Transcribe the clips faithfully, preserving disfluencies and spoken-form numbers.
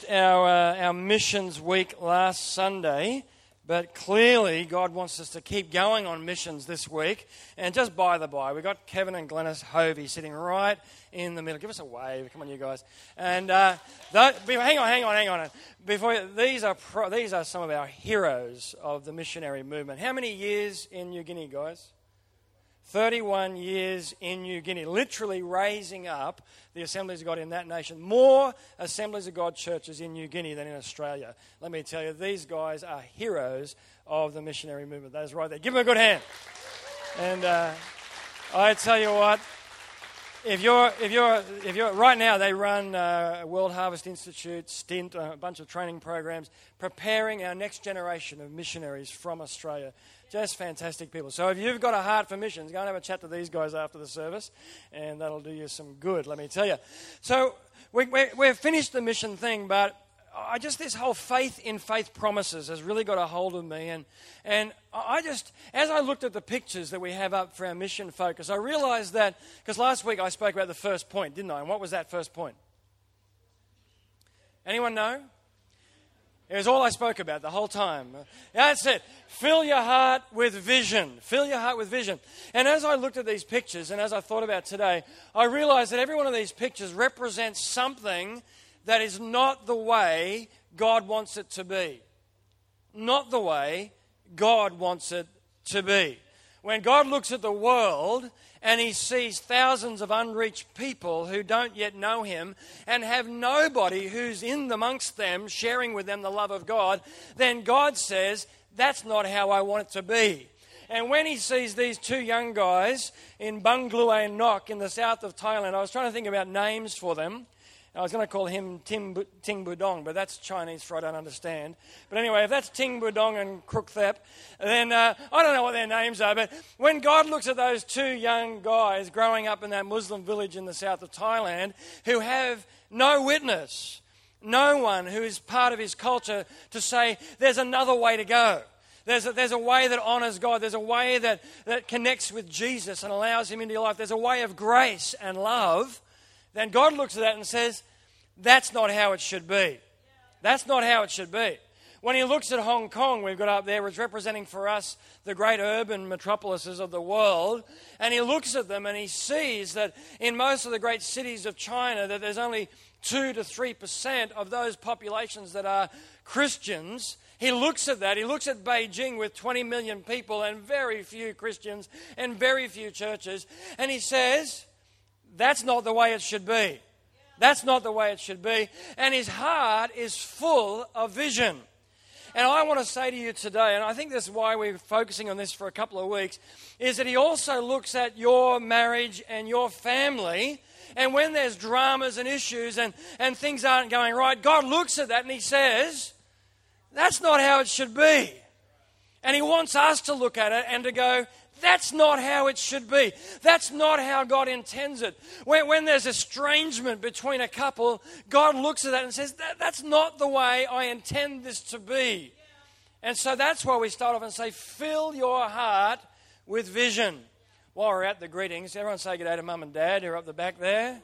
finished our uh, our missions week last Sunday, but clearly God wants us to keep going on missions this week. And just by the by, we've got Kevin and Glennis Hovey sitting right in the middle. Give us a wave. Come on, you guys. And uh, that, hang on, hang on, hang on. Before these are pro, these are some of our heroes of the missionary movement. How many years in New Guinea, guys? thirty-one years in New Guinea, literally raising up the Assemblies of God in that nation. More Assemblies of God churches in New Guinea than in Australia. Let me tell you, these guys are heroes of the missionary movement. That's right there. Give them a good hand. And uh, I tell you what, if you're, if you're, if you're, right now they run uh, World Harvest Institute, Stint, a bunch of training programs, preparing our next generation of missionaries from Australia. Just fantastic people. So if you've got a heart for missions, go and have a chat to these guys after the service, and that'll do you some good, let me tell you. So we, we, we've finished the mission thing, but I just, this whole faith in faith promises has really got a hold of me. And, and I just, as I looked at the pictures that we have up for our mission focus, I realized that, because last week I spoke about the first point, didn't I? And what was that first point? Anyone know? It was all I spoke about the whole time. That's it. Fill your heart with vision. Fill your heart with vision. And as I looked at these pictures and as I thought about today, I realized that every one of these pictures represents something that is not the way God wants it to be. Not the way God wants it to be. When God looks at the world and he sees thousands of unreached people who don't yet know him and have nobody who's in amongst them sharing with them the love of God, then God says, that's not how I want it to be. And when he sees these two young guys in Bangladesh Nok in the south of Thailand, I was trying to think about names for them. I was going to call him Tim, Ting Budong, but that's Chinese for I don't understand. But anyway, if that's Ting Budong and Kruk Thep, then uh, I don't know what their names are. But when God looks at those two young guys growing up in that Muslim village in the south of Thailand who have no witness, no one who is part of his culture to say there's another way to go. There's a, there's a way that honors God. There's a way that, that connects with Jesus and allows him into your life. There's a way of grace and love. Then God looks at that and says, that's not how it should be. That's not how it should be. When he looks at Hong Kong, we've got up there, which is representing for us the great urban metropolises of the world, and he looks at them and he sees that in most of the great cities of China that there's only two to three percent of those populations that are Christians. He looks at that. He looks at Beijing with twenty million people and very few Christians and very few churches, and he says, that's not the way it should be. That's not the way it should be. And his heart is full of vision. And I want to say to you today, and I think this is why we're focusing on this for a couple of weeks, is that he also looks at your marriage and your family. And when there's dramas and issues and, and things aren't going right, God looks at that and he says, that's not how it should be. And he wants us to look at it and to go, that's not how it should be. That's not how God intends it. When, when there's estrangement between a couple, God looks at that and says, that, that's not the way I intend this to be. And so that's why we start off and say, fill your heart with vision. While we're at the greetings, everyone say good day to Mum and Dad who are up the back there.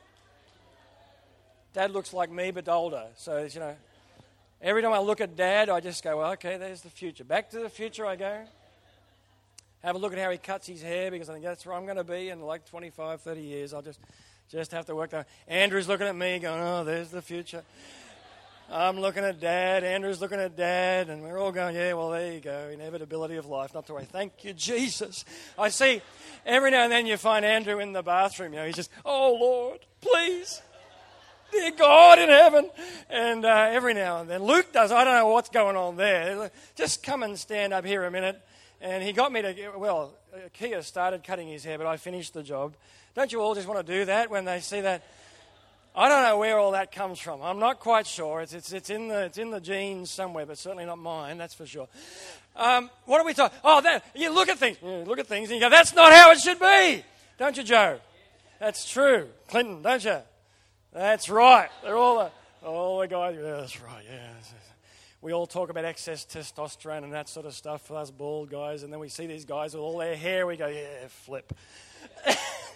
Dad looks like me but older. So, you know, every time I look at Dad, I just go, well, okay, there's the future. Back to the future I go. Have a look at how he cuts his hair because I think that's where I'm going to be in like twenty-five, thirty years. I'll just, just have to work there. Andrew's looking at me going, oh, there's the future. I'm looking at Dad. Andrew's looking at Dad. And we're all going, yeah, well, there you go. Inevitability of life. Not to worry. Thank you, Jesus. I see every now and then you find Andrew in the bathroom. You know, he's just, oh, Lord, please. Dear God in heaven. And uh, every now and then. Luke does. I don't know what's going on there. Just come and stand up here a minute. And he got me to, well, Kia started cutting his hair, but I finished the job. Don't you all just want to do that when they see that? I don't know where all that comes from. I'm not quite sure. It's it's it's in the it's in the genes somewhere, but certainly not mine, that's for sure. Um, what are we talking? Oh, that, you look at things. You look at things and you go, that's not how it should be. Don't you, Joe? That's true. Clinton, don't you? That's right. They're all the, all the guys. Yeah, that's right, yeah. We all talk about excess testosterone and that sort of stuff for us bald guys, and then we see these guys with all their hair, we go, yeah, flip.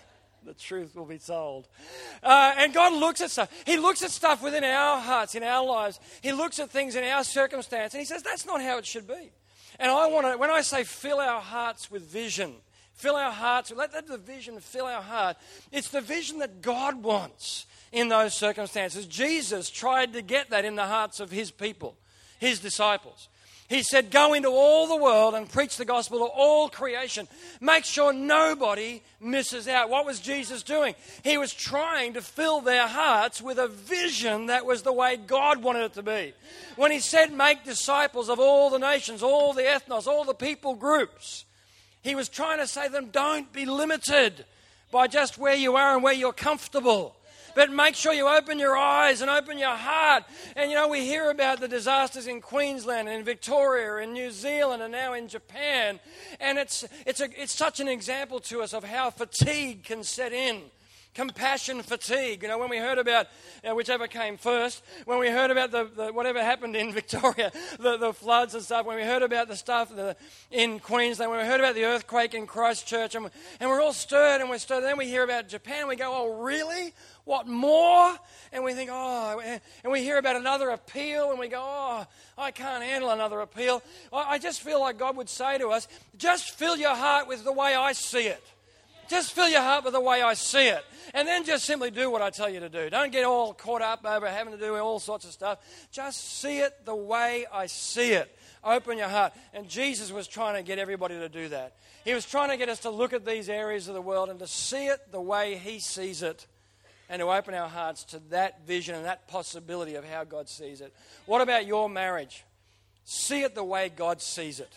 The truth will be told. Uh, and God looks at stuff. He looks at stuff within our hearts, in our lives. He looks at things in our circumstance, and he says, that's not how it should be. And I want to, when I say fill our hearts with vision, fill our hearts, let, let the vision fill our heart, it's the vision that God wants in those circumstances. Jesus tried to get that in the hearts of his people, his disciples. He said, go into all the world and preach the gospel to all creation. Make sure nobody misses out. What was Jesus doing? He was trying to fill their hearts with a vision that was the way God wanted it to be. When he said, make disciples of all the nations, all the ethnos, all the people groups, he was trying to say to them, don't be limited by just where you are and where you're comfortable. But make sure you open your eyes and open your heart. And, you know, we hear about the disasters in Queensland and in Victoria and New Zealand and now in Japan. And it's, it's, a, it's such an example to us of how fatigue can set in. Compassion fatigue. You know, when we heard about, you know, whichever came first, when we heard about the, the whatever happened in Victoria, the, the floods and stuff, when we heard about the stuff the, in Queensland, when we heard about the earthquake in Christchurch, and, and we're all stirred and we're stirred. And then we hear about Japan and we go, oh, really? What more? And we think, oh, and we hear about another appeal and we go, oh, I can't handle another appeal. I just feel like God would say to us, just fill your heart with the way I see it. Just fill your heart with the way I see it. And then just simply do what I tell you to do. Don't get all caught up over having to do all sorts of stuff. Just see it the way I see it. Open your heart. And Jesus was trying to get everybody to do that. He was trying to get us to look at these areas of the world and to see it the way he sees it. And to open our hearts to that vision and that possibility of how God sees it. What about your marriage? See it the way God sees it.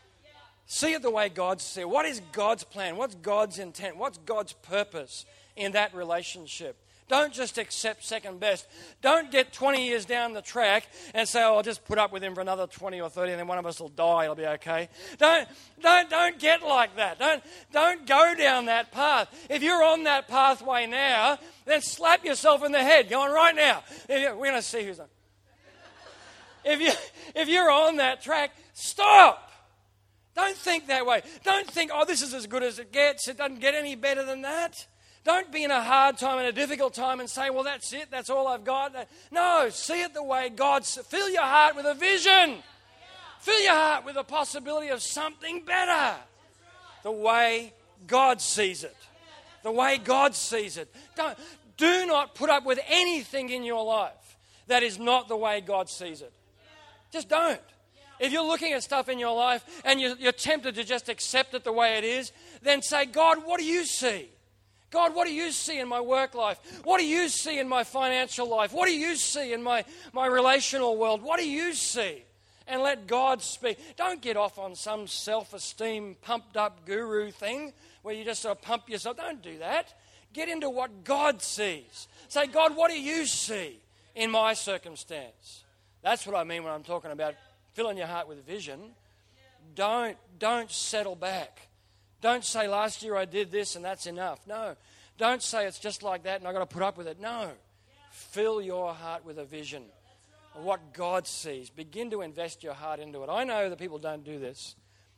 See it the way God sees it. What is God's plan? What's God's intent? What's God's purpose in that relationship? Don't just accept second best. Don't get twenty years down the track and say, oh, I'll just put up with him for another twenty or thirty and then one of us will die, it'll be okay. Don't, don't, don't get like that. Don't, don't go down that path. If you're on that pathway now, then slap yourself in the head. Go on right now. We're going to see who's on. If, you, if you're on that track, stop. Don't think that way. Don't think, oh, this is as good as it gets. It doesn't get any better than that. Don't be in a hard time and a difficult time and say, well, that's it. That's all I've got. No, see it the way God sees. Fill your heart with a vision. Fill your heart with a possibility of something better. The way God sees it. The way God sees it. Don't, do not put up with anything in your life that is not the way God sees it. Just don't. If you're looking at stuff in your life and you're, you're tempted to just accept it the way it is, then say, God, what do you see? God, what do you see in my work life? What do you see in my financial life? What do you see in my, my relational world? What do you see? And let God speak. Don't get off on some self-esteem, pumped-up guru thing where you just sort of pump yourself. Don't do that. Get into what God sees. Say, God, what do you see in my circumstance? That's what I mean when I'm talking about filling your heart with vision. Don't, don't settle back. Don't say, last year I did this and that's enough. No. Don't say it's just like that and I've got to put up with it. No. Fill your heart with a vision of what God sees. Begin to invest your heart into it. I know that people don't do this.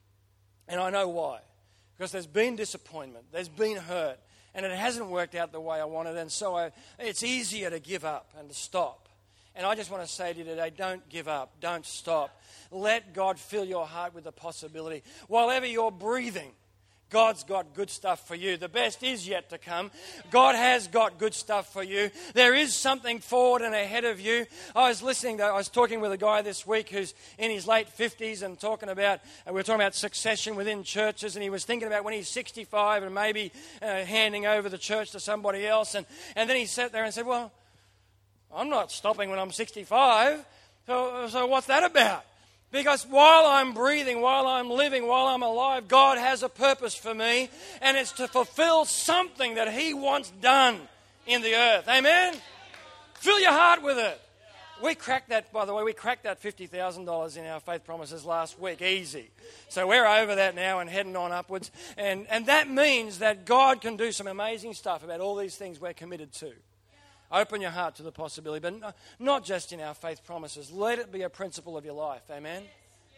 And I know why. Because there's been disappointment. There's been hurt. And it hasn't worked out the way I wanted. And so I, it's easier to give up and to stop. And I just want to say to you today, don't give up. Don't stop. Let God fill your heart with the possibility. While ever you're breathing, God's got good stuff for you. The best is yet to come. God has got good stuff for you. There is something forward and ahead of you. I was listening, to, I was talking with a guy this week who's in his late fifties and talking about, we were talking about succession within churches, and he was thinking about when he's sixty-five and maybe uh, handing over the church to somebody else. And, and then he sat there and said, well, I'm not stopping when I'm sixty-five. So, so what's that about? Because while I'm breathing, while I'm living, while I'm alive, God has a purpose for me. And it's to fulfill something that he wants done in the earth. Amen? Fill your heart with it. We cracked that, by the way, we cracked that fifty thousand dollars in our faith promises last week. Easy. So we're over that now and heading on upwards. And, and that means that God can do some amazing stuff about all these things we're committed to. Open your heart to the possibility, but not just in our faith promises. Let it be a principle of your life. Amen?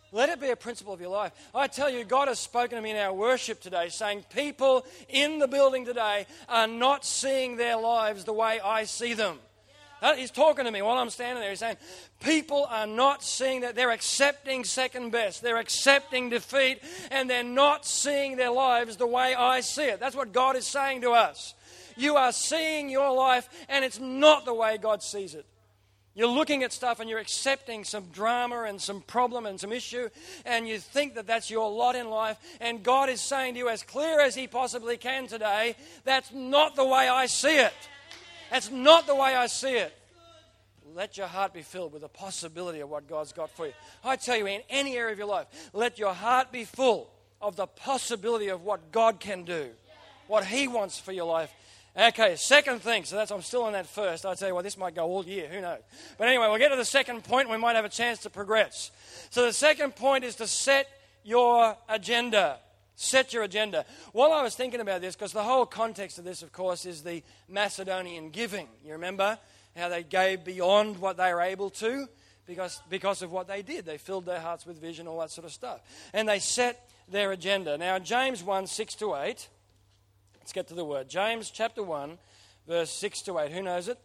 Let it be a principle of your life. I tell you, God has spoken to me in our worship today, saying people in the building today are not seeing their lives the way I see them. He's talking to me while I'm standing there. He's saying, people are not seeing that. They're accepting second best. They're accepting defeat, and they're not seeing their lives the way I see it. That's what God is saying to us. You are seeing your life, and it's not the way God sees it. You're looking at stuff and you're accepting some drama and some problem and some issue, and you think that that's your lot in life, and God is saying to you as clear as He possibly can today, that's not the way I see it. That's not the way I see it. Let your heart be filled with the possibility of what God's got for you. I tell you, in any area of your life, let your heart be full of the possibility of what God can do, what He wants for your life. Okay, second thing, so that's I'm still on that first. I tell you what, this might go all year, who knows. But anyway, we'll get to the second point, and we might have a chance to progress. So the second point is to set your agenda. Set your agenda. While I was thinking about this, because the whole context of this, of course, is the Macedonian giving. You remember how they gave beyond what they were able to because, because of what they did. They filled their hearts with vision, all that sort of stuff. And they set their agenda. Now, James one, six to eight... Let's get to the word. James chapter one, verse six to eight. Who knows it?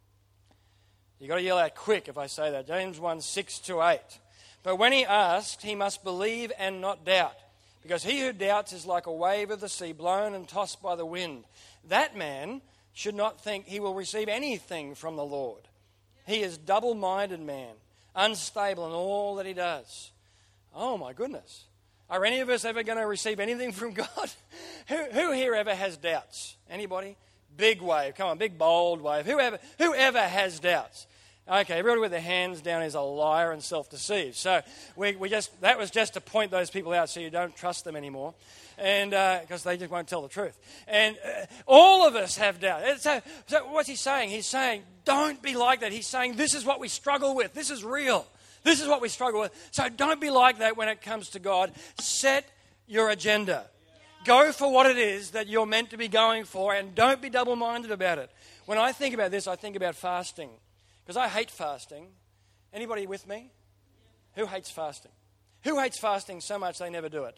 You've got to yell out quick if I say that. James one, six to eight. But when he asked, he must believe and not doubt. Because he who doubts is like a wave of the sea, blown and tossed by the wind. That man should not think he will receive anything from the Lord. He is double-minded man, unstable in all that he does. Oh my goodness. Are any of us ever going to receive anything from God? who, who here ever has doubts? Anybody? Big wave. Come on, big bold wave. Whoever, whoever has doubts? Okay, everybody with their hands down is a liar and self-deceived. So we, we just that was just to point those people out so you don't trust them anymore, and because uh, they just won't tell the truth. And uh, all of us have doubts. So, so what's he saying? He's saying, don't be like that. He's saying, this is what we struggle with. This is real. This is what we struggle with. So don't be like that when it comes to God. Set your agenda. Go for what it is that you're meant to be going for, and don't be double-minded about it. When I think about this, I think about fasting. Because I hate fasting. Anybody with me? Who hates fasting? Who hates fasting so much they never do it?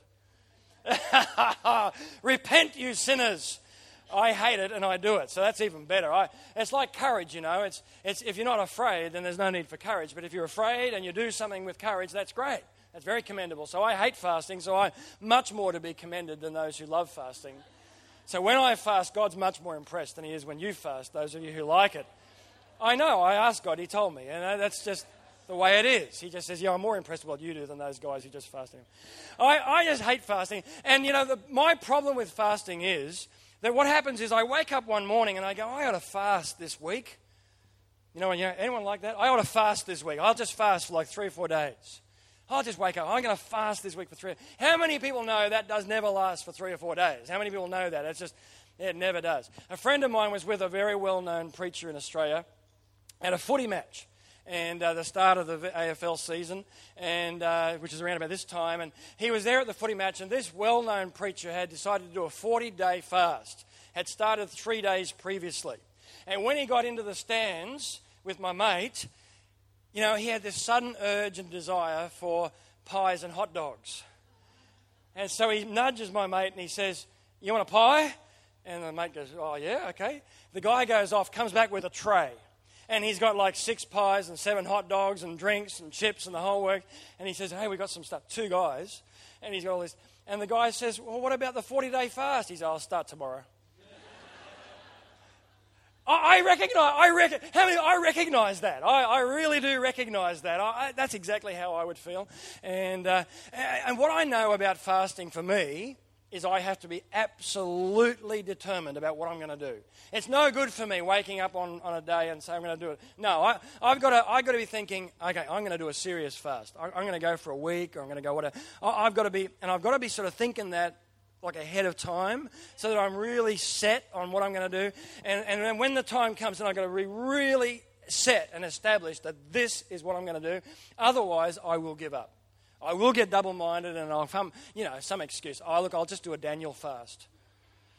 Repent, you sinners. I hate it and I do it, so that's even better. I, it's like courage, you know. It's, it's if you're not afraid, then there's no need for courage. But if you're afraid and you do something with courage, that's great. That's very commendable. So I hate fasting, so I'm much more to be commended than those who love fasting. So when I fast, God's much more impressed than He is when you fast, those of you who like it. I know, I asked God, He told me, and that's just the way it is. He just says, yeah, I'm more impressed with what you do than those guys who just fasting. I, I just hate fasting. And, you know, the, my problem with fasting is that what happens is I wake up one morning and I go, I ought to fast this week. You know, you know, anyone like that? I ought to fast this week. I'll just fast for like three or four days. I'll just wake up. I'm going to fast this week for three. How many people know that does never last for three or four days? How many people know that? It's just, it never does. A friend of mine was with a very well-known preacher in Australia at a footy match. And uh, the start of the A F L season, and uh, which is around about this time. And he was there at the footy match, and this well-known preacher had decided to do a forty-day fast, had started three days previously. And when he got into the stands with my mate, you know, he had this sudden urge and desire for pies and hot dogs. And so he nudges my mate, and he says, you want a pie? And the mate goes, oh, yeah, okay. The guy goes off, comes back with a tray. And he's got like six pies and seven hot dogs and drinks and chips and the whole work. And he says, hey, we got some stuff. Two guys. And he's got all this. And the guy says, well, what about the forty-day fast? He says, I'll start tomorrow. I, I recognize, I reckon, how many, I recognize that. I, I really do recognize that. I, I, that's exactly how I would feel. And, uh, and what I know about fasting for me is I have to be absolutely determined about what I'm going to do. It's no good for me waking up on, on a day and say I'm going to do it. No, I, I've got to I've got to be thinking, okay, I'm going to do a serious fast. I, I'm going to go for a week, or I'm going to go whatever. I, I've got to be, and I've got to be sort of thinking that like ahead of time, so that I'm really set on what I'm going to do. And and then when the time comes, then I've got to be really set and established that this is what I'm going to do. Otherwise, I will give up. I will get double-minded, and I'll come, you know, some excuse. Oh, look, I'll just do a Daniel fast.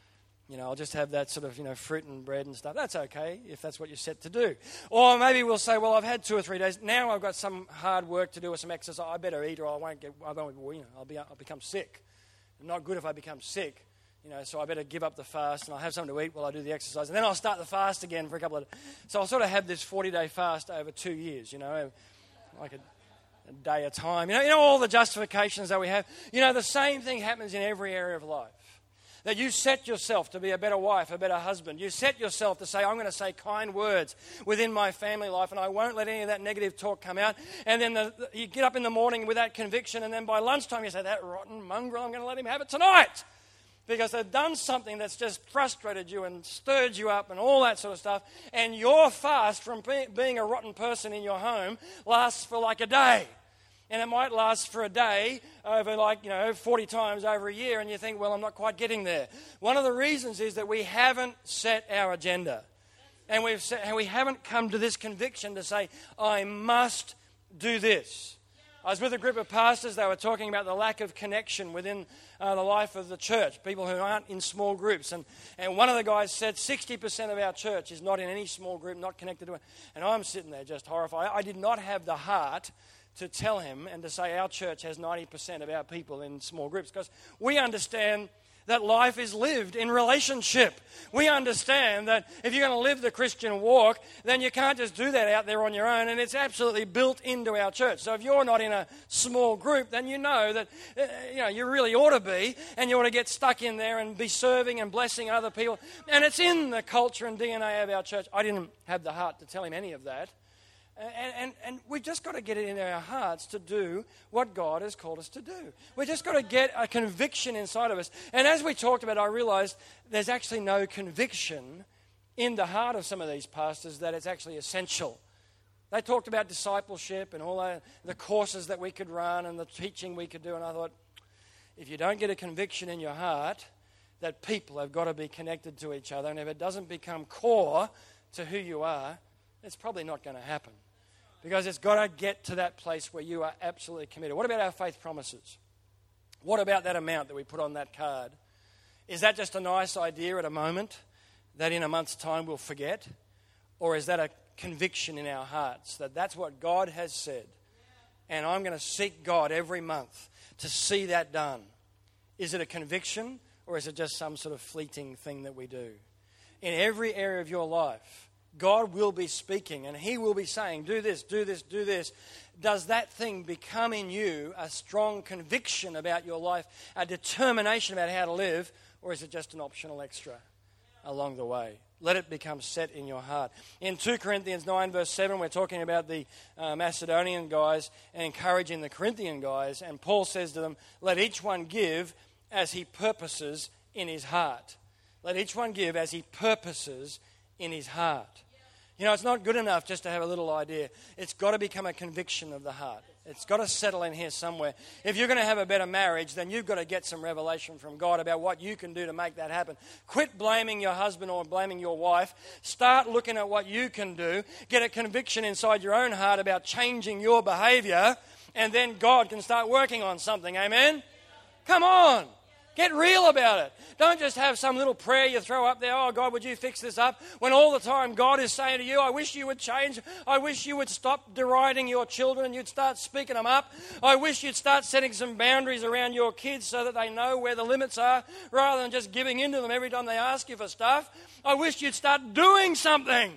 You know, I'll just have that sort of, you know, fruit and bread and stuff. That's okay if that's what you're set to do. Or maybe we'll say, well, I've had two or three days. Now I've got some hard work to do or some exercise. I better eat or I won't get, I won't, you know, I'll, be, I'll become sick. It's not good if I become sick. You know, so I better give up the fast and I'll have something to eat while I do the exercise. And then I'll start the fast again for a couple of days. So I'll sort of have this forty-day fast over two years, you know, like a, a day at a time. You know, you know all the justifications that we have. You know, the same thing happens in every area of life. That you set yourself to be a better wife, a better husband. You set yourself to say, I'm going to say kind words within my family life and I won't let any of that negative talk come out. And then the, the, you get up in the morning with that conviction and then by lunchtime you say, that rotten mongrel, I'm going to let him have it tonight. Because they've done something that's just frustrated you and stirred you up and all that sort of stuff. And your fast from be, being a rotten person in your home lasts for like a day. And it might last for a day over like, you know, forty times over a year. And you think, well, I'm not quite getting there. One of the reasons is that we haven't set our agenda. And, we've set, and we haven't come to this conviction to say, I must do this. I was with a group of pastors. They were talking about the lack of connection within uh, the life of the church. People who aren't in small groups. And, and one of the guys said sixty percent of our church is not in any small group, not connected to it. And I'm sitting there just horrified. I did not have the heart to tell him and to say our church has ninety percent of our people in small groups because we understand that life is lived in relationship. We understand that if you're going to live the Christian walk, then you can't just do that out there on your own, and it's absolutely built into our church. So if you're not in a small group, then you know that uh, you know you really ought to be, and you ought to get stuck in there and be serving and blessing other people. And it's in the culture and D N A of our church. I didn't have the heart to tell him any of that. And, and, and we've just got to get it in our hearts to do what God has called us to do. We've just got to get a conviction inside of us. And as we talked about, I realized there's actually no conviction in the heart of some of these pastors that it's actually essential. They talked about discipleship and all the, the courses that we could run and the teaching we could do. And I thought, if you don't get a conviction in your heart that people have got to be connected to each other, and if it doesn't become core to who you are, it's probably not going to happen. Because it's got to get to that place where you are absolutely committed. What about our faith promises? What about that amount that we put on that card? Is that just a nice idea at a moment that in a month's time we'll forget? Or is that a conviction in our hearts that that's what God has said? And I'm going to seek God every month to see that done. Is it a conviction or is it just some sort of fleeting thing that we do? In every area of your life, God will be speaking and He will be saying, do this, do this, do this. Does that thing become in you a strong conviction about your life, a determination about how to live, or is it just an optional extra along the way? Let it become set in your heart. In two Corinthians nine verse seven, we're talking about the uh, Macedonian guys and encouraging the Corinthian guys. And Paul says to them, let each one give as he purposes in his heart. Let each one give as he purposes in his heart. You know, it's not good enough just to have a little idea. It's got to become a conviction of the heart. It's got to settle in here somewhere. If you're going to have a better marriage, then you've got to get some revelation from God about what you can do to make that happen. Quit blaming your husband or blaming your wife. Start looking at what you can do. Get a conviction inside your own heart about changing your behavior, and then God can start working on something. Amen? Come on. Get real about it. Don't just have some little prayer you throw up there, oh, God, would you fix this up? When all the time God is saying to you, I wish you would change. I wish you would stop deriding your children. You'd start speaking them up. I wish you'd start setting some boundaries around your kids so that they know where the limits are rather than just giving in to them every time they ask you for stuff. I wish you'd start doing something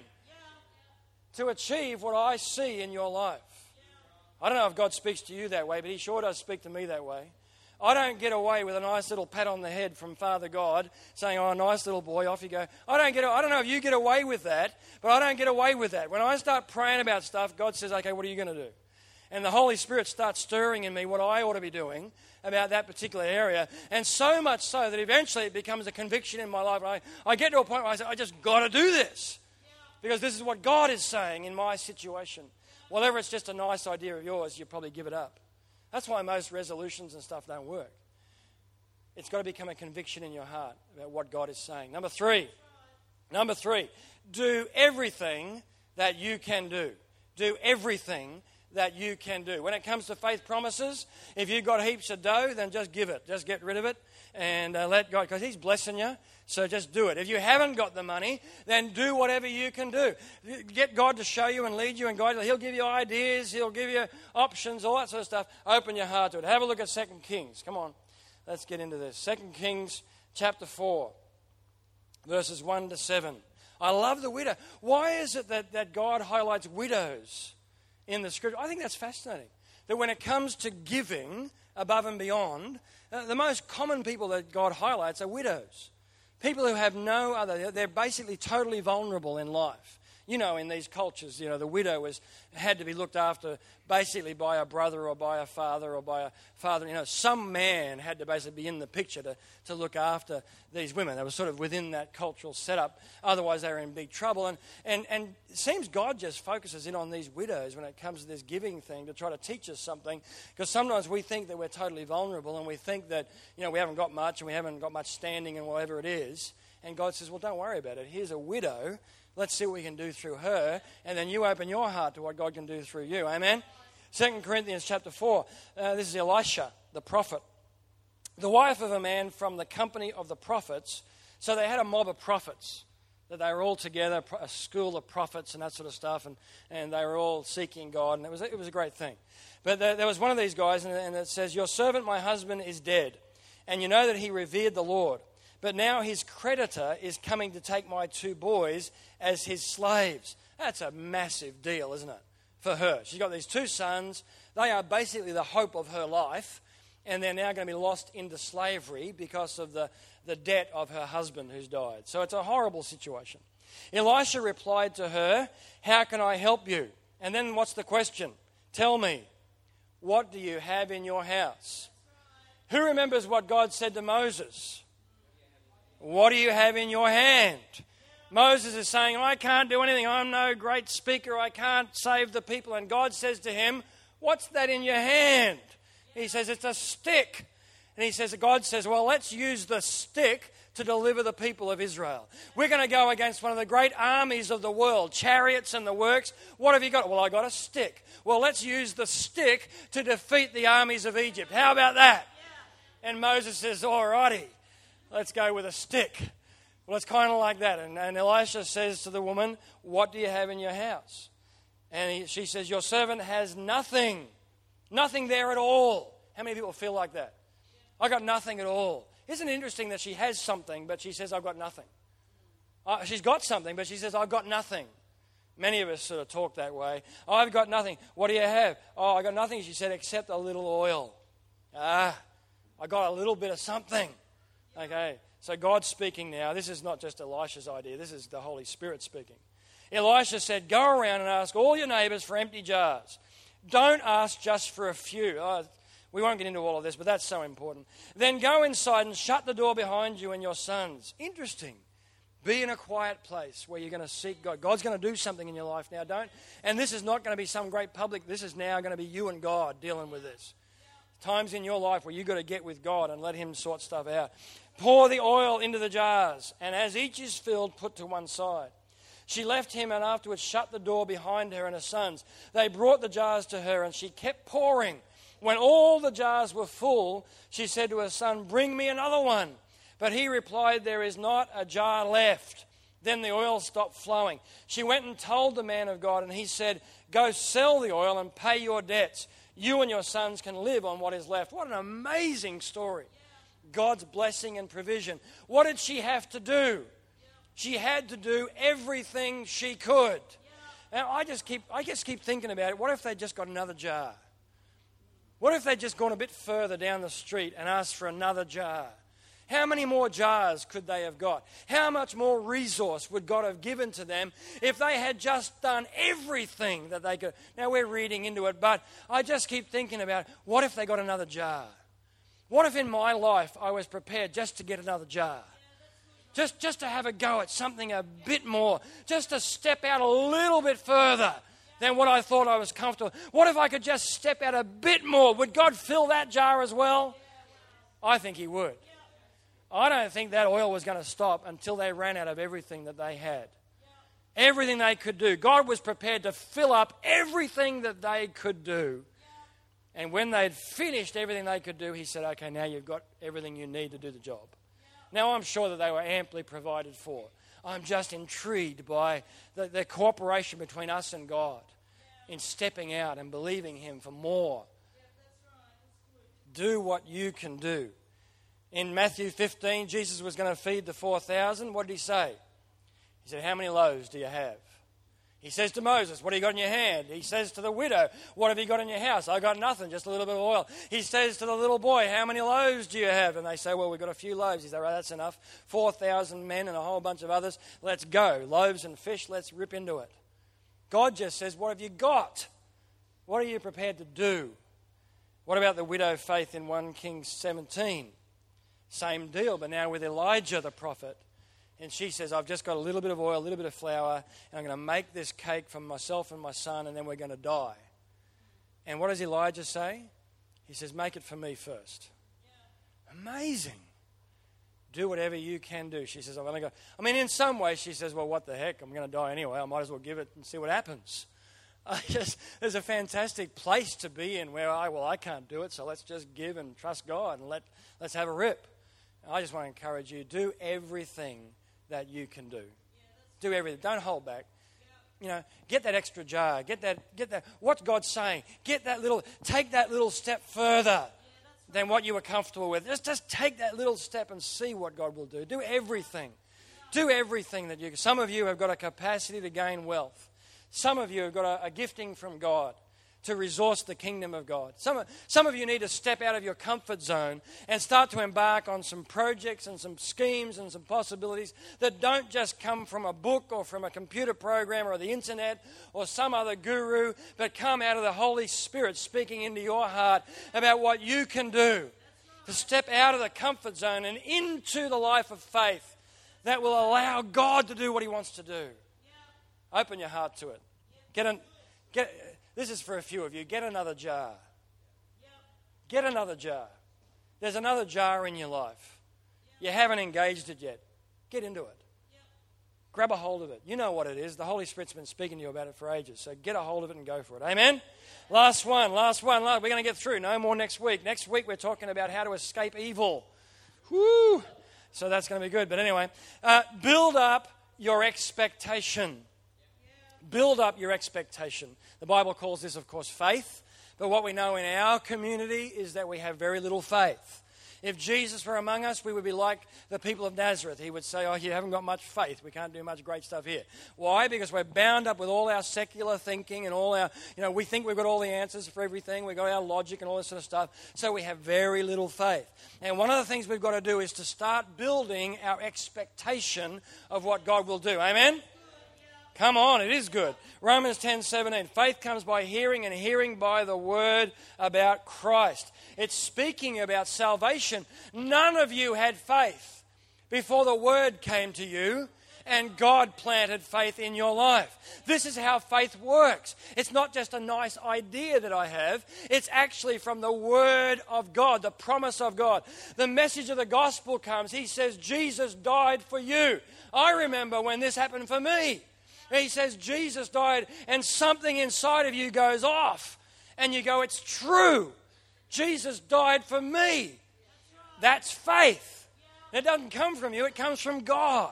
to achieve what I see in your life. I don't know if God speaks to you that way, but He sure does speak to me that way. I don't get away with a nice little pat on the head from Father God saying, oh, nice little boy, off you go. I don't get. I don't know if you get away with that, but I don't get away with that. When I start praying about stuff, God says, okay, what are you going to do? And the Holy Spirit starts stirring in me what I ought to be doing about that particular area. And so much so that eventually it becomes a conviction in my life. I, I get to a point where I say, I just got to do this. Because this is what God is saying in my situation. Whatever it's just a nice idea of yours, you probably give it up. That's why most resolutions and stuff don't work. It's got to become a conviction in your heart about what God is saying. Number three. Number three. Do everything that you can do. Do everything that you can do. When it comes to faith promises, if you've got heaps of dough, then just give it. Just get rid of it and uh, let God, because He's blessing you. So just do it. If you haven't got the money, then do whatever you can do. Get God to show you and lead you and guide you. He'll give you ideas. He'll give you options, all that sort of stuff. Open your heart to it. Have a look at Second Kings. Come on. Let's get into this. Second Kings chapter four, verses one to seven. I love the widow. Why is it that, that God highlights widows in the Scripture? I think that's fascinating. That when it comes to giving above and beyond, uh, the most common people that God highlights are widows. People who have no other, they're basically totally vulnerable in life. You know, in these cultures, you know, the widow was had to be looked after basically by a brother or by a father or by a father. You know, some man had to basically be in the picture to, to look after these women. They were sort of within that cultural setup. Otherwise, they were in big trouble. And, and, and it seems God just focuses in on these widows when it comes to this giving thing to try to teach us something. Because sometimes we think that we're totally vulnerable and we think that, you know, we haven't got much and we haven't got much standing in whatever it is. And God says, well, don't worry about it. Here's a widow. Let's see what we can do through her. And then you open your heart to what God can do through you. Amen? Second Corinthians chapter four. Uh, this is Elisha, the prophet. The wife of a man from the company of the prophets. So they had a mob of prophets. That they were all together, a school of prophets and that sort of stuff. And, and they were all seeking God. And it was, it was a great thing. But there, there was one of these guys, and, and it says, your servant, my husband, is dead. And you know that he revered the Lord. But now his creditor is coming to take my two boys as his slaves. That's a massive deal, isn't it, for her? She's got these two sons. They are basically the hope of her life, and they're now going to be lost into slavery because of the, the debt of her husband who's died. So it's a horrible situation. Elisha replied to her, how can I help you? And then what's the question? Tell me, what do you have in your house? Who remembers what God said to Moses? What do you have in your hand? Moses is saying, I can't do anything. I'm no great speaker. I can't save the people. And God says to him, what's that in your hand? He says, it's a stick. And he says, God says, well, let's use the stick to deliver the people of Israel. We're going to go against one of the great armies of the world, chariots and the works. What have you got? Well, I got a stick. Well, let's use the stick to defeat the armies of Egypt. How about that? And Moses says, all righty. Let's go with a stick. Well, it's kind of like that. And, and Elisha says to the woman, what do you have in your house? And he, she says, your servant has nothing. Nothing there at all. How many people feel like that? I got nothing at all. Isn't it interesting that she has something, but she says, I've got nothing? Uh, she's got something, but she says, I've got nothing. Many of us sort of talk that way. I've got nothing. What do you have? Oh, I got nothing, she said, except a little oil. Ah, I got a little bit of something. Okay, so God's speaking now. This is not just Elisha's idea. This is the Holy Spirit speaking. Elisha said, go around and ask all your neighbours for empty jars. Don't ask just for a few. Oh, we won't get into all of this, but that's so important. Then go inside and shut the door behind you and your sons. Interesting. Be in a quiet place where you're going to seek God. God's going to do something in your life now. Don't. And this is not going to be some great public. This is now going to be you and God dealing with this. Times in your life where you've got to get with God and let Him sort stuff out. Pour the oil into the jars, and as each is filled, put to one side. She left him and afterwards shut the door behind her and her sons. They brought the jars to her, and she kept pouring. When all the jars were full, she said to her son, bring me another one. But he replied, there is not a jar left. Then the oil stopped flowing. She went and told the man of God, and he said, go sell the oil and pay your debts. You and your sons can live on what is left. What an amazing story. God's blessing and provision. What did she have to do? She had to do everything she could. Now, I just keep I just keep thinking about it. What if they just got another jar? What if they'd just gone a bit further down the street and asked for another jar? How many more jars could they have got? How much more resource would God have given to them if they had just done everything that they could? Now, we're reading into it, but I just keep thinking about, what if they got another jar? What if in my life I was prepared just to get another jar? Just, just to have a go at something a bit more. Just to step out a little bit further than what I thought I was comfortable. What if I could just step out a bit more? Would God fill that jar as well? I think He would. I don't think that oil was going to stop until they ran out of everything that they had. everything they could do. God was prepared to fill up everything that they could do. And when they'd finished everything they could do, he said, okay, now you've got everything you need to do the job. Now, I'm sure that they were amply provided for. I'm just intrigued by the, the cooperation between us and God in stepping out and believing him for more. Do what you can do. In Matthew fifteen, Jesus was going to feed the four thousand. What did he say? He said, how many loaves do you have? He says to Moses, what have you got in your hand? He says to the widow, what have you got in your house? I got nothing, just a little bit of oil. He says to the little boy, how many loaves do you have? And they say, well, we've got a few loaves. He says, right, that's enough. four thousand men and a whole bunch of others. Let's go. Loaves and fish, let's rip into it. God just says, what have you got? What are you prepared to do? What about the widow faith in First Kings seventeen? Same deal, but now with Elijah the prophet. And she says, I've just got a little bit of oil, a little bit of flour, and I'm going to make this cake for myself and my son, and then we're going to die. And what does Elijah say? He says, make it for me first. Yeah. Amazing. Do whatever you can do. She says, I'm going to go. I mean, in some ways, she says, well, what the heck? I'm going to die anyway. I might as well give it and see what happens. I just, there's a fantastic place to be in where, I well, I can't do it, so let's just give and trust God and let, let's have a rip. And I just want to encourage you, do everything that you can do. Do everything. Don't hold back. You know, get that extra jar. Get that, get that, what's God saying? Get that little, take that little step further than what you were comfortable with. Just, just take that little step and see what God will do. Do everything. Do everything that you can. Some of you have got a capacity to gain wealth. Some of you have got a, a gifting from God to resource the kingdom of God. Some, some of you need to step out of your comfort zone and start to embark on some projects and some schemes and some possibilities that don't just come from a book or from a computer program or the internet or some other guru, but come out of the Holy Spirit speaking into your heart about what you can do to step out of the comfort zone and into the life of faith that will allow God to do what he wants to do. Open your heart to it. Get an, get. This is for a few of you. Get another jar. Get another jar. There's another jar in your life. You haven't engaged it yet. Get into it. Grab a hold of it. You know what it is. The Holy Spirit's been speaking to you about it for ages. So get a hold of it and go for it. Amen? Last one. Last one. Last. We're going to get through. No more next week. Next week we're talking about how to escape evil. Whoo! So that's going to be good. But anyway, uh, build up your expectation. Build up your expectation. The Bible calls this, of course, faith. But what we know in our community is that we have very little faith. If Jesus were among us, we would be like the people of Nazareth. He would say, oh, you haven't got much faith. We can't do much great stuff here. Why? Because we're bound up with all our secular thinking and all our, you know, we think we've got all the answers for everything. We've got our logic and all this sort of stuff. So we have very little faith. And one of the things we've got to do is to start building our expectation of what God will do. Amen? Come on, it is good. Romans ten seventeen. Faith comes by hearing, and hearing by the word about Christ. It's speaking about salvation. None of you had faith before the word came to you and God planted faith in your life. This is how faith works. It's not just a nice idea that I have. It's actually from the word of God, the promise of God. The message of the gospel comes. He says, Jesus died for you. I remember when this happened for me. He says, Jesus died, and something inside of you goes off. And you go, it's true. Jesus died for me. That's faith. It doesn't come from you, it comes from God.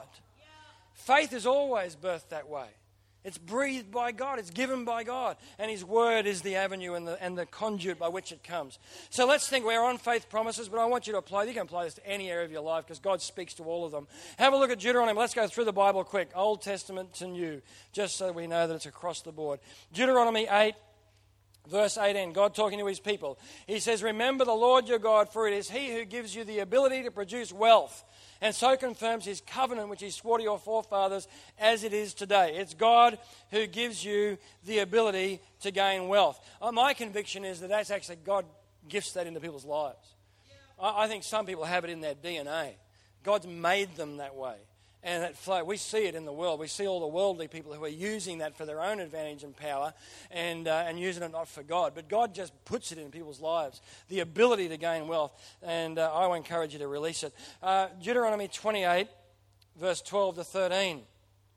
Faith is always birthed that way. It's breathed by God. It's given by God. And his word is the avenue and the, and the conduit by which it comes. So let's think we're on faith promises, but I want you to apply. You can apply this to any area of your life because God speaks to all of them. Have a look at Deuteronomy. Let's go through the Bible quick. Old Testament to New, just so we know that it's across the board. Deuteronomy eight, verse eighteen. God talking to his people. He says, remember the Lord your God, for it is he who gives you the ability to produce wealth, and so confirms his covenant which he swore to your forefathers as it is today. It's God who gives you the ability to gain wealth. Uh, my conviction is that that's actually God gifts that into people's lives. I, I think some people have it in their D N A. God's made them that way. And that flow, we see it in the world. We see all the worldly people who are using that for their own advantage and power and uh, and using it not for God. But God just puts it in people's lives, the ability to gain wealth. And uh, I will encourage you to release it. Uh, Deuteronomy twenty-eight, verse twelve to thirteen.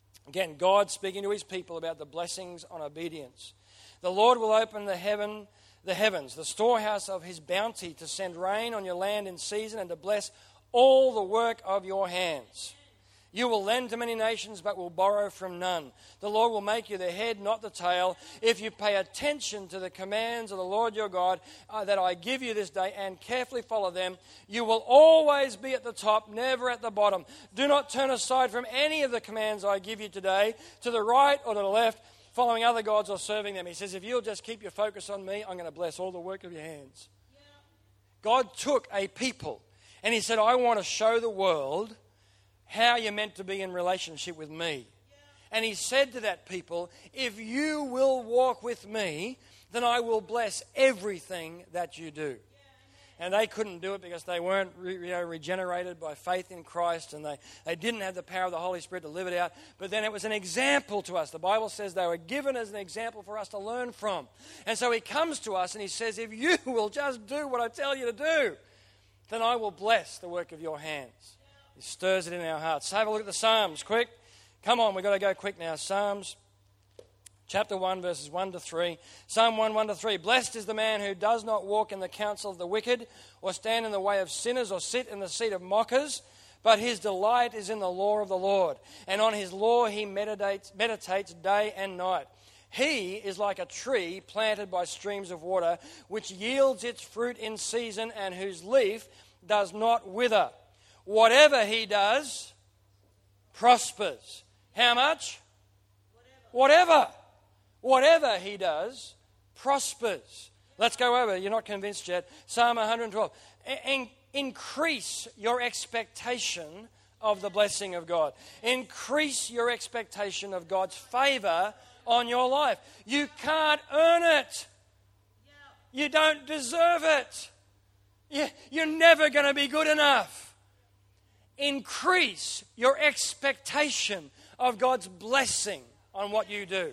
Again, God speaking to his people about the blessings on obedience. The Lord will open the heaven, the heavens, the storehouse of his bounty, to send rain on your land in season and to bless all the work of your hands. You will lend to many nations, but will borrow from none. The Lord will make you the head, not the tail. If you pay attention to the commands of the Lord your God uh, that I give you this day and carefully follow them, you will always be at the top, never at the bottom. Do not turn aside from any of the commands I give you today, to the right or to the left, following other gods or serving them. He says, if you'll just keep your focus on me, I'm going to bless all the work of your hands. Yeah. God took a people and he said, I want to show the world how you're meant to be in relationship with me. Yeah. And he said to that people, if you will walk with me, then I will bless everything that you do. Yeah. And they couldn't do it because they weren't re- you know, regenerated by faith in Christ, and they, they didn't have the power of the Holy Spirit to live it out. But then it was an example to us. The Bible says they were given as an example for us to learn from. And so he comes to us and he says, if you will just do what I tell you to do, then I will bless the work of your hands. He stirs it in our hearts. Have a look at the Psalms, quick. Come on, we've got to go quick now. Psalms chapter one, verses one to three. Psalm one, one to three. Blessed is the man who does not walk in the counsel of the wicked, or stand in the way of sinners, or sit in the seat of mockers, but his delight is in the law of the Lord, and on his law he meditates, meditates day and night. He is like a tree planted by streams of water, which yields its fruit in season, and whose leaf does not wither. Whatever he does prospers. How much? Whatever. Whatever. Whatever he does prospers. Let's go over. You're not convinced yet. Psalm one twelve. In- increase your expectation of the blessing of God. Increase your expectation of God's favor on your life. You can't earn it. You don't deserve it. You're never going to be good enough. Increase your expectation of God's blessing on what you do.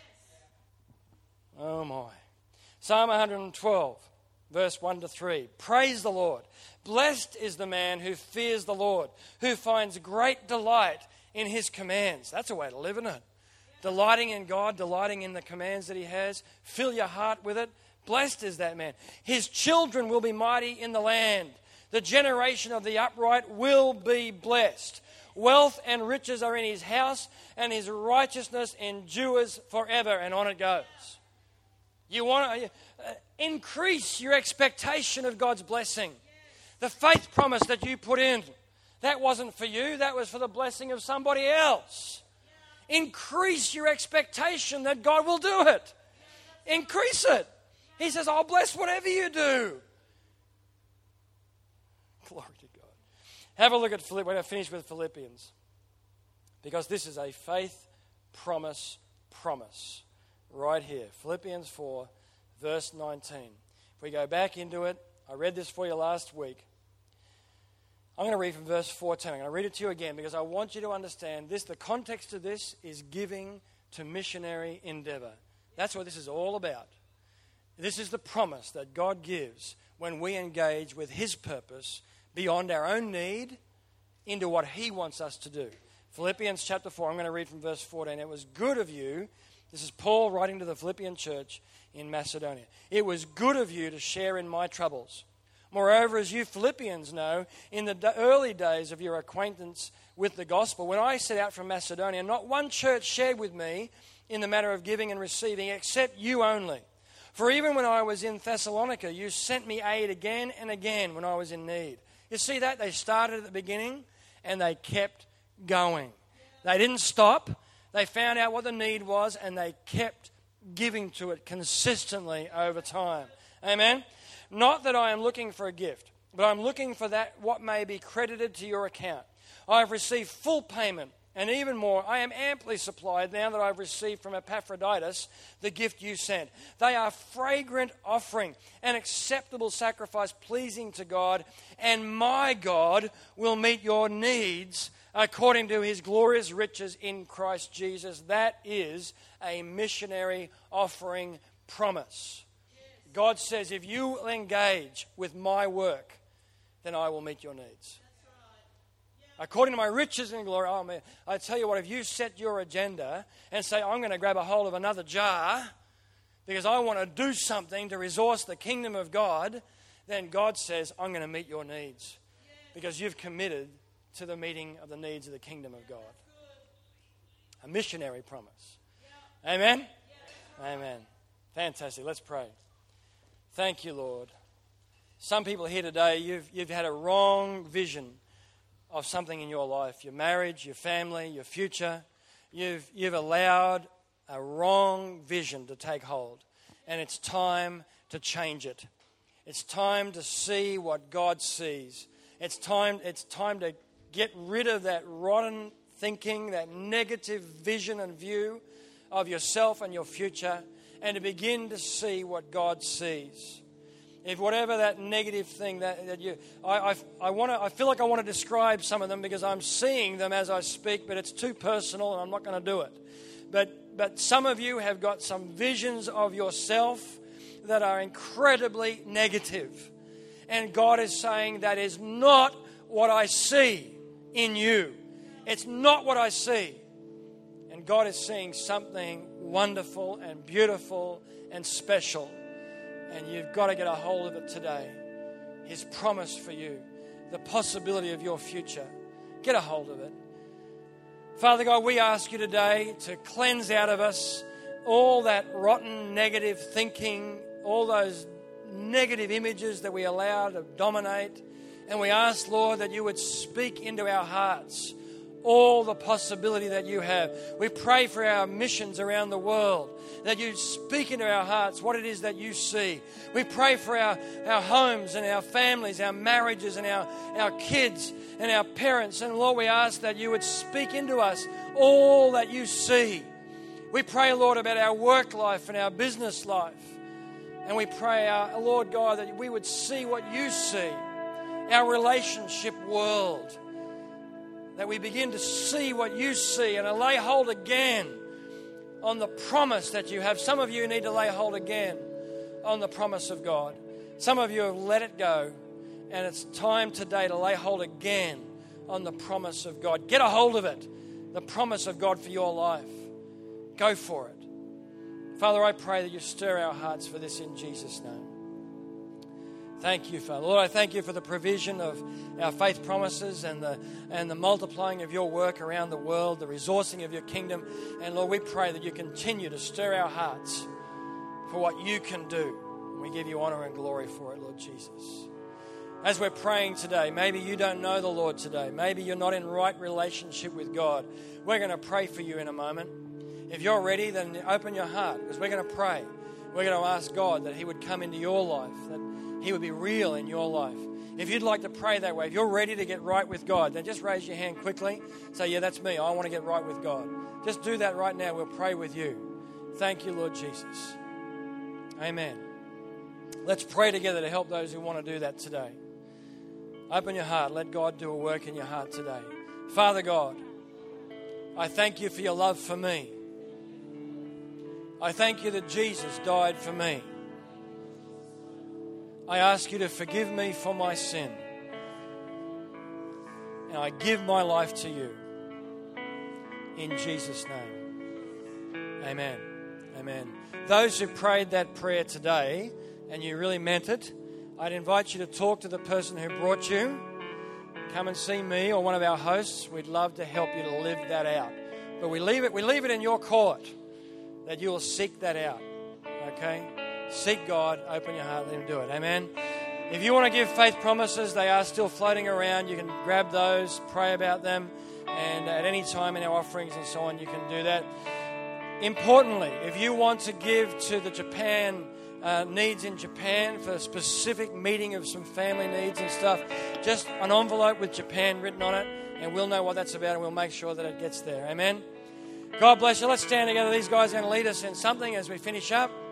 Oh my. Psalm one twelve, verse one to three. Praise the Lord. Blessed is the man who fears the Lord, who finds great delight in his commands. That's a way to live, isn't it? Delighting in God, delighting in the commands that he has. Fill your heart with it. Blessed is that man. His children will be mighty in the land. The generation of the upright will be blessed. Wealth and riches are in his house, and his righteousness endures forever. And on it goes. You want to uh, increase your expectation of God's blessing. The faith promise that you put in, that wasn't for you. That was for the blessing of somebody else. Increase your expectation that God will do it. Increase it. He says, I'll bless whatever you do. Glory to God. Have a look at Philippians. We're going to finish with Philippians, because this is a faith promise promise right here. Philippians four, verse nineteen. If we go back into it, I read this for you last week. I'm going to read from verse fourteen. I'm going to read it to you again because I want you to understand this. The context of this is giving to missionary endeavor. That's what this is all about. This is the promise that God gives when we engage with his purpose beyond our own need into what he wants us to do. Philippians chapter four, I'm going to read from verse fourteen. It was good of you, this is Paul writing to the Philippian church in Macedonia. It was good of you to share in my troubles. Moreover, as you Philippians know, in the early days of your acquaintance with the gospel, when I set out from Macedonia, not one church shared with me in the matter of giving and receiving, except you only. For even when I was in Thessalonica, you sent me aid again and again when I was in need. You see that? They started at the beginning and they kept going. They didn't stop. They found out what the need was and they kept giving to it consistently over time. Amen? Not that I am looking for a gift, but I'm looking for that what may be credited to your account. I have received full payment, and even more, I am amply supplied now that I've received from Epaphroditus the gift you sent. They are fragrant offering, an acceptable sacrifice pleasing to God, and my God will meet your needs according to his glorious riches in Christ Jesus. That is a missionary offering promise. God says, if you will engage with my work, then I will meet your needs. According to my riches and glory. Oh, man, I tell you what, if you set your agenda and say, I'm going to grab a hold of another jar because I want to do something to resource the kingdom of God, then God says, I'm going to meet your needs because you've committed to the meeting of the needs of the kingdom of God. A missionary promise. Amen? Amen. Fantastic. Let's pray. Thank you, Lord. Some people here today, you've, you've had a wrong vision of something in your life, your marriage, your family, your future. You've, you've allowed a wrong vision to take hold, and it's time to change it. It's time to see what God sees. It's time, it's time to get rid of that rotten thinking, that negative vision and view of yourself and your future, and to begin to see what God sees. If whatever that negative thing that, that you, I, I, I want to, I feel like I want to describe some of them because I'm seeing them as I speak, but it's too personal and I'm not going to do it. But, but some of you have got some visions of yourself that are incredibly negative. And God is saying that is not what I see in you. It's not what I see. And God is seeing something wonderful and beautiful and special. And you've got to get a hold of it today. His promise for you, the possibility of your future. Get a hold of it. Father God, we ask you today to cleanse out of us all that rotten negative thinking, all those negative images that we allow to dominate. And we ask, Lord, that you would speak into our hearts all the possibility that you have. We pray for our missions around the world, that you speak into our hearts what it is that you see. We pray for our, our homes and our families, our marriages and our, our kids and our parents. And Lord, we ask that you would speak into us all that you see. We pray, Lord, about our work life and our business life. And we pray, our, Lord God, that we would see what you see, our relationship world. That we begin to see what you see and to lay hold again on the promise that you have. Some of you need to lay hold again on the promise of God. Some of you have let it go, and it's time today to lay hold again on the promise of God. Get a hold of it, the promise of God for your life. Go for it. Father, I pray that you stir our hearts for this in Jesus' name. Thank you, Father. Lord, I thank you for the provision of our faith promises and the and the multiplying of your work around the world, the resourcing of your kingdom. And Lord, we pray that you continue to stir our hearts for what you can do. And we give you honor and glory for it, Lord Jesus. As we're praying today, maybe you don't know the Lord today. Maybe you're not in right relationship with God. We're going to pray for you in a moment. If you're ready, then open your heart because we're going to pray. We're going to ask God that he would come into your life, that he would be real in your life. If you'd like to pray that way, if you're ready to get right with God, then just raise your hand quickly. Say, yeah, that's me. I want to get right with God. Just do that right now. We'll pray with you. Thank you, Lord Jesus. Amen. Let's pray together to help those who want to do that today. Open your heart. Let God do a work in your heart today. Father God, I thank you for your love for me. I thank you that Jesus died for me. I ask you to forgive me for my sin. And I give my life to you. In Jesus' name. Amen. Amen. Those who prayed that prayer today and you really meant it, I'd invite you to talk to the person who brought you. Come and see me or one of our hosts. We'd love to help you to live that out. But we leave it, we leave it in your court that you will seek that out. Okay? Seek God, open your heart, let him do it. Amen. If you want to give faith promises, they are still floating around. You can grab those, pray about them, and at any time in our offerings and so on, you can do that. Importantly, if you want to give to the Japan uh, needs in Japan for a specific meeting of some family needs and stuff, just an envelope with Japan written on it, and we'll know what that's about, and we'll make sure that it gets there. Amen. God bless you. Let's stand together. These guys are going to lead us in something as we finish up.